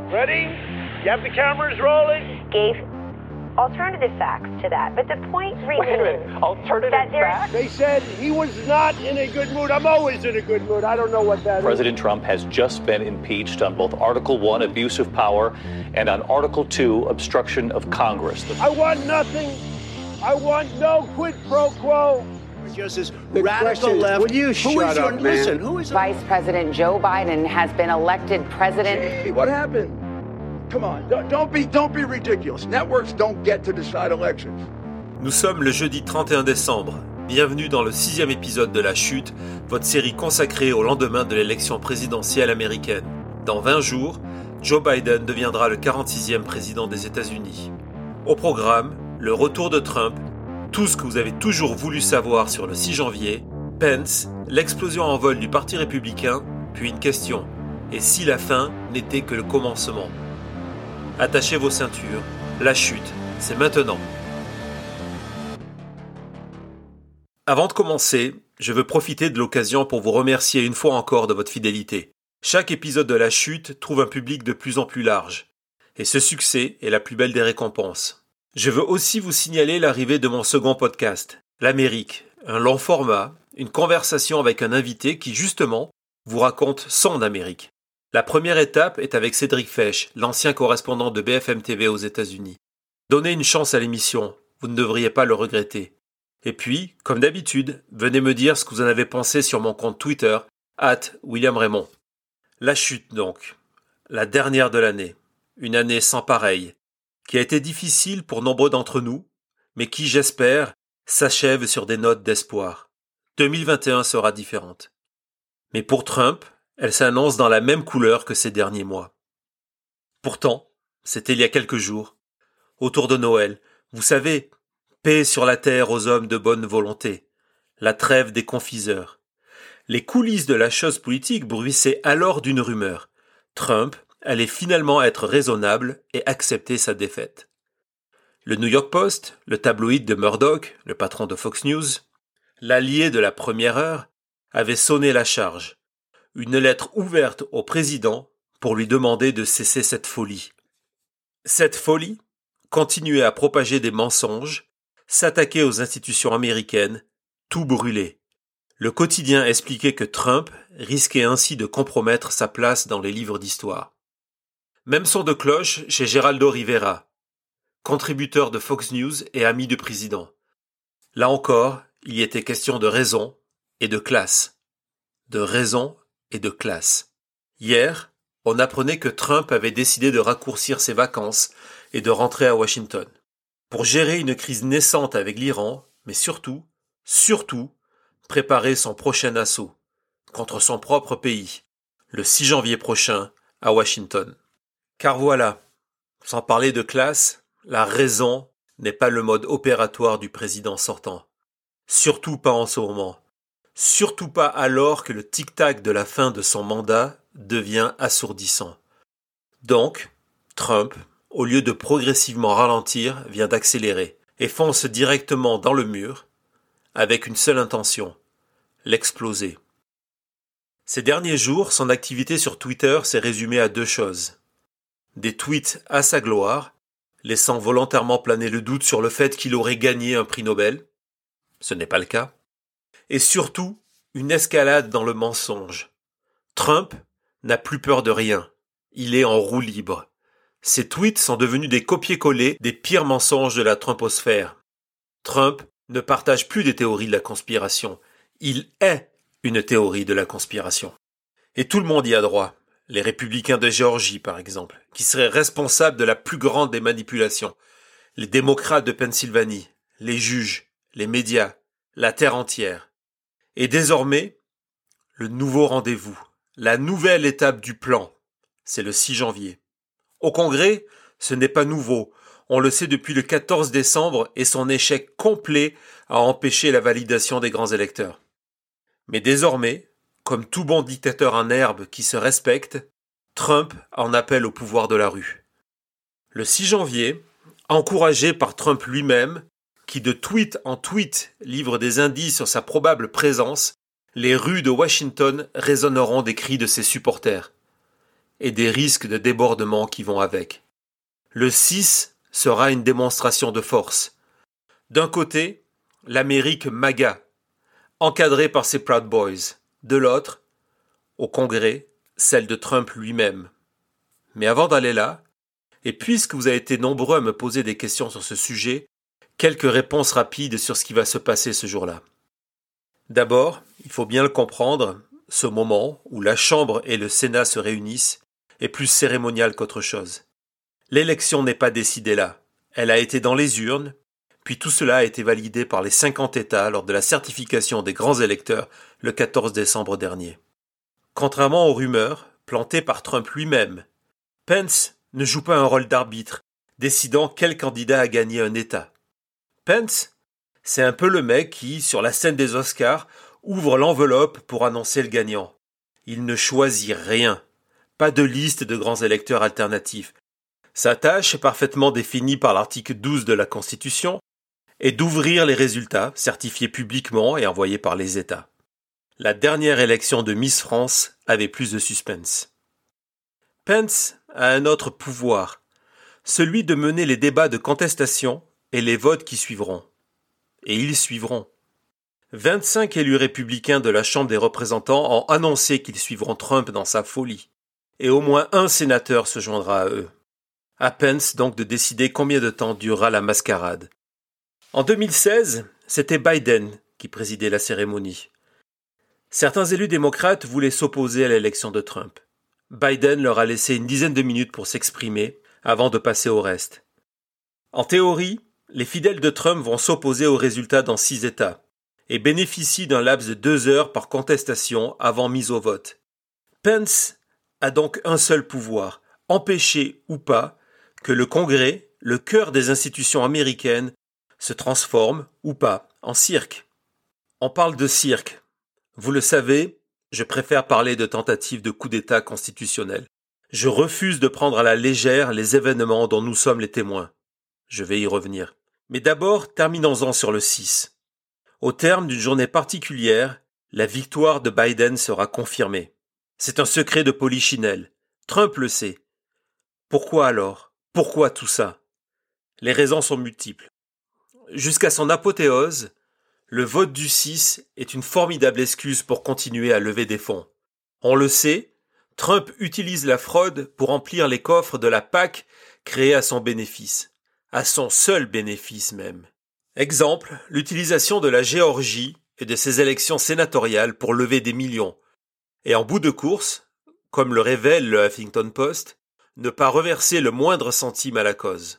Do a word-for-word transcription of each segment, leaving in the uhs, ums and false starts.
Ready? You have the cameras rolling? Gave alternative facts to that, but the point remains Wait a minute, alternative that there's... facts? They said he was not in a good mood. I'm always in a good mood. I don't know what that President is. Trump has just been impeached on both Article one, abuse of power, and on Article two, obstruction of Congress. I want nothing. I want no quid pro quo. Just as The radical question is, left. will you Who shut is your, up, man? Listen, who is Vice President Joe Biden has been elected president. Hey, what happened? Come on, don't, don't be don't be ridiculous. Networks don't get to decide elections. Nous sommes le jeudi trente et un décembre. Bienvenue dans le sixième épisode de La Chute, votre série consacrée au lendemain de l'élection présidentielle américaine. Dans vingt jours, Joe Biden deviendra le quarante-sixième président des États-Unis. Au programme, le retour de Trump, tout ce que vous avez toujours voulu savoir sur le six janvier, Pence, l'explosion en vol du Parti républicain, puis une question. Et si la fin n'était que le commencement ? Attachez vos ceintures, la chute, c'est maintenant. Avant de commencer, je veux profiter de l'occasion pour vous remercier une fois encore de votre fidélité. Chaque épisode de La Chute trouve un public de plus en plus large. Et ce succès est la plus belle des récompenses. Je veux aussi vous signaler l'arrivée de mon second podcast, L'Amérique, un long format, une conversation avec un invité qui, justement, vous raconte son Amérique. La première étape est avec Cédric Fesch, l'ancien correspondant de B F M T V aux États-Unis. Donnez une chance à l'émission, vous ne devriez pas le regretter. Et puis, comme d'habitude, venez me dire ce que vous en avez pensé sur mon compte Twitter, arobase William Raymond. La chute donc, la dernière de l'année, une année sans pareille, qui a été difficile pour nombreux d'entre nous, mais qui, j'espère, s'achève sur des notes d'espoir. deux mille vingt et un sera différente. Mais pour Trump, elle s'annonce dans la même couleur que ces derniers mois. Pourtant, c'était il y a quelques jours, autour de Noël, vous savez, paix sur la terre aux hommes de bonne volonté, la trêve des confiseurs. Les coulisses de la chose politique bruissaient alors d'une rumeur. Trump allait finalement être raisonnable et accepter sa défaite. Le New York Post, le tabloïd de Murdoch, le patron de Fox News, l'allié de la première heure, avait sonné la charge. Une lettre ouverte au président pour lui demander de cesser cette folie. Cette folie continuait à propager des mensonges, s'attaquer aux institutions américaines, tout brûler. Le quotidien expliquait que Trump risquait ainsi de compromettre sa place dans les livres d'histoire. Même son de cloche chez Geraldo Rivera, contributeur de Fox News et ami du président. Là encore, il y était question de raison et de classe. De raison et de classe. Hier, on apprenait que Trump avait décidé de raccourcir ses vacances et de rentrer à Washington. Pour gérer une crise naissante avec l'Iran, mais surtout, surtout, préparer son prochain assaut contre son propre pays, le six janvier prochain, à Washington. Car voilà, sans parler de classe, la raison n'est pas le mode opératoire du président sortant. Surtout pas en ce moment. Surtout pas alors que le tic-tac de la fin de son mandat devient assourdissant. Donc, Trump, au lieu de progressivement ralentir, vient d'accélérer et fonce directement dans le mur avec une seule intention, l'exploser. Ces derniers jours, son activité sur Twitter s'est résumée à deux choses. Des tweets à sa gloire, laissant volontairement planer le doute sur le fait qu'il aurait gagné un prix Nobel. Ce n'est pas le cas. Et surtout, une escalade dans le mensonge. Trump n'a plus peur de rien. Il est en roue libre. Ses tweets sont devenus des copier-coller des pires mensonges de la Trumposphère. Trump ne partage plus des théories de la conspiration. Il est une théorie de la conspiration. Et tout le monde y a droit. Les républicains de Géorgie, par exemple, qui seraient responsables de la plus grande des manipulations. Les démocrates de Pennsylvanie, les juges, les médias, la terre entière. Et désormais, le nouveau rendez-vous, la nouvelle étape du plan, c'est le six janvier. Au Congrès, ce n'est pas nouveau. On le sait depuis le quatorze décembre et son échec complet a empêché la validation des grands électeurs. Mais désormais, comme tout bon dictateur en herbe qui se respecte, Trump en appelle au pouvoir de la rue. Le six janvier, encouragé par Trump lui-même, qui de tweet en tweet livre des indices sur sa probable présence, les rues de Washington résonneront des cris de ses supporters. et des risques de débordement qui vont avec. Le six sera une démonstration de force. D'un côté, l'Amérique MAGA, encadrée par ses Proud Boys. De l'autre, au Congrès, celle de Trump lui-même. Mais avant d'aller là, et puisque vous avez été nombreux à me poser des questions sur ce sujet, quelques réponses rapides sur ce qui va se passer ce jour-là. D'abord, il faut bien le comprendre, ce moment où la Chambre et le Sénat se réunissent est plus cérémonial qu'autre chose. L'élection n'est pas décidée là. Elle a été dans les urnes, puis tout cela a été validé par les cinquante États lors de la certification des grands électeurs le quatorze décembre dernier. Contrairement aux rumeurs, plantées par Trump lui-même, Pence ne joue pas un rôle d'arbitre, décidant quel candidat a gagné un État. Pence, c'est un peu le mec qui, sur la scène des Oscars, ouvre l'enveloppe pour annoncer le gagnant. Il ne choisit rien. Pas de liste de grands électeurs alternatifs. Sa tâche, parfaitement définie par l'article douze de la Constitution, est d'ouvrir les résultats, certifiés publiquement et envoyés par les États. La dernière élection de Miss France avait plus de suspense. Pence a un autre pouvoir, celui de mener les débats de contestation et les votes qui suivront. Et ils suivront. vingt-cinq élus républicains de la Chambre des représentants ont annoncé qu'ils suivront Trump dans sa folie. Et au moins un sénateur se joindra à eux. À Pence donc de décider combien de temps durera la mascarade. En deux mille seize, c'était Biden qui présidait la cérémonie. Certains élus démocrates voulaient s'opposer à l'élection de Trump. Biden leur a laissé une dizaine de minutes pour s'exprimer avant de passer au reste. En théorie, les fidèles de Trump vont s'opposer aux résultats dans six États et bénéficient d'un laps de deux heures par contestation avant mise au vote. Pence a donc un seul pouvoir, empêcher ou pas que le Congrès, le cœur des institutions américaines, se transforme ou pas en cirque. On parle de cirque. Vous le savez, je préfère parler de tentative de coup d'État constitutionnel. Je refuse de prendre à la légère les événements dont nous sommes les témoins. Je vais y revenir. Mais d'abord, terminons-en sur le six. Au terme d'une journée particulière, la victoire de Biden sera confirmée. C'est un secret de polichinelle. Trump le sait. Pourquoi alors? Pourquoi tout ça? Les raisons sont multiples. Jusqu'à son apothéose, le vote du six est une formidable excuse pour continuer à lever des fonds. On le sait, Trump utilise la fraude pour remplir les coffres de la P A C créée à son bénéfice. À son seul bénéfice même. Exemple, l'utilisation de la Géorgie et de ses élections sénatoriales pour lever des millions. Et en bout de course, comme le révèle le Huffington Post, ne pas reverser le moindre centime à la cause.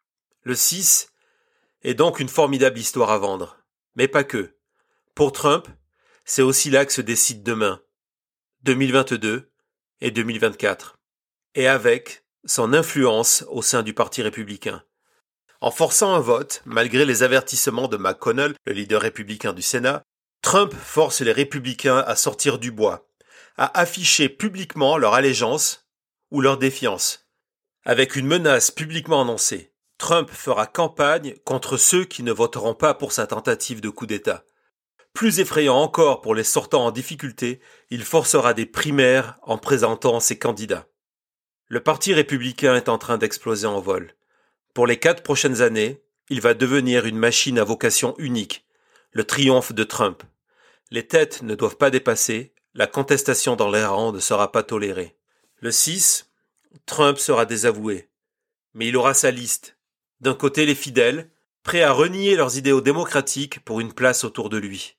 Le six est donc une formidable histoire à vendre. Mais pas que. Pour Trump, c'est aussi là que se décide demain, deux mille vingt-deux et deux mille vingt-quatre. Et avec son influence au sein du Parti républicain. En forçant un vote, malgré les avertissements de McConnell, le leader républicain du Sénat, Trump force les républicains à sortir du bois, à afficher publiquement leur allégeance ou leur défiance. Avec une menace publiquement annoncée, Trump fera campagne contre ceux qui ne voteront pas pour sa tentative de coup d'État. Plus effrayant encore pour les sortants en difficulté, il forcera des primaires en présentant ses candidats. Le Parti républicain est en train d'exploser en vol. Pour les quatre prochaines années, il va devenir une machine à vocation unique, le triomphe de Trump. Les têtes ne doivent pas dépasser, la contestation dans les rangs ne sera pas tolérée. Le six, Trump sera désavoué. Mais il aura sa liste. D'un côté les fidèles, prêts à renier leurs idéaux démocratiques pour une place autour de lui.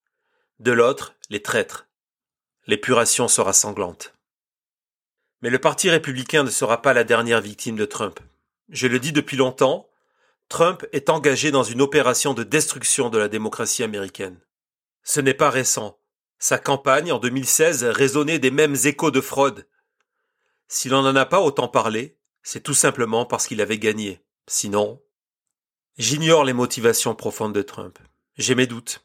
De l'autre, les traîtres. L'épuration sera sanglante. Mais le Parti républicain ne sera pas la dernière victime de Trump. Je le dis depuis longtemps, Trump est engagé dans une opération de destruction de la démocratie américaine. Ce n'est pas récent. Sa campagne, en deux mille seize, résonnait des mêmes échos de fraude. S'il n'en a pas autant parlé, c'est tout simplement parce qu'il avait gagné. Sinon, j'ignore les motivations profondes de Trump. J'ai mes doutes.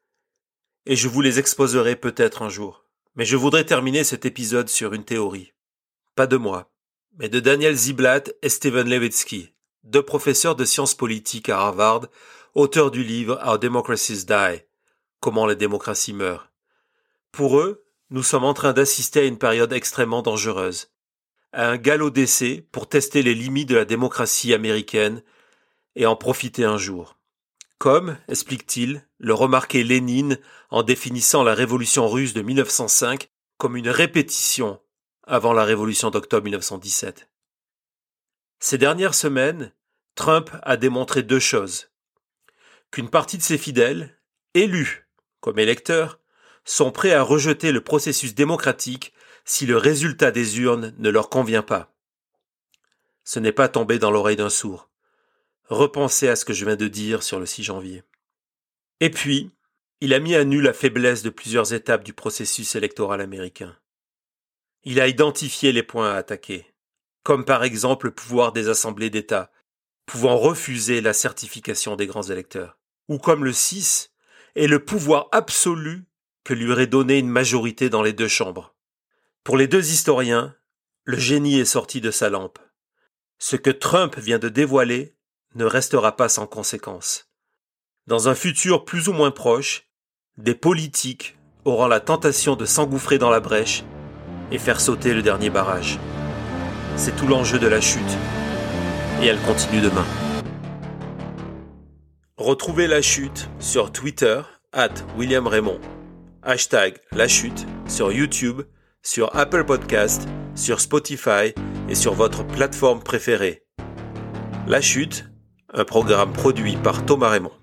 Et je vous les exposerai peut-être un jour. Mais je voudrais terminer cet épisode sur une théorie. Pas de moi, mais de Daniel Ziblatt et Steven Levitsky, deux professeurs de sciences politiques à Harvard, auteurs du livre How Democracies Die, Comment les démocraties meurent. Pour eux, nous sommes en train d'assister à une période extrêmement dangereuse. à un galop d'essai pour tester les limites de la démocratie américaine et en profiter un jour. Comme, explique-t-il, le remarquait Lénine en définissant la révolution russe de mille neuf cent cinq comme une répétition avant la révolution d'octobre mille neuf cent dix-sept. Ces dernières semaines, Trump a démontré deux choses. Qu'une partie de ses fidèles, élus comme électeurs, sont prêts à rejeter le processus démocratique si le résultat des urnes ne leur convient pas. Ce n'est pas tombé dans l'oreille d'un sourd. Repensez à ce que je viens de dire sur le six janvier. Et puis, il a mis à nu la faiblesse de plusieurs étapes du processus électoral américain. Il a identifié les points à attaquer, comme par exemple le pouvoir des assemblées d'État, pouvant refuser la certification des grands électeurs, ou comme le six est le pouvoir absolu que lui aurait donné une majorité dans les deux chambres. Pour les deux historiens, le génie est sorti de sa lampe. Ce que Trump vient de dévoiler ne restera pas sans conséquences. Dans un futur plus ou moins proche, des politiques auront la tentation de s'engouffrer dans la brèche et faire sauter le dernier barrage. C'est tout l'enjeu de la chute. Et elle continue demain. Retrouvez La Chute sur Twitter, arobase William Raymond. Hashtag La Chute sur YouTube, sur Apple Podcast, sur Spotify et sur votre plateforme préférée. La Chute, un programme produit par Thomas Raymond.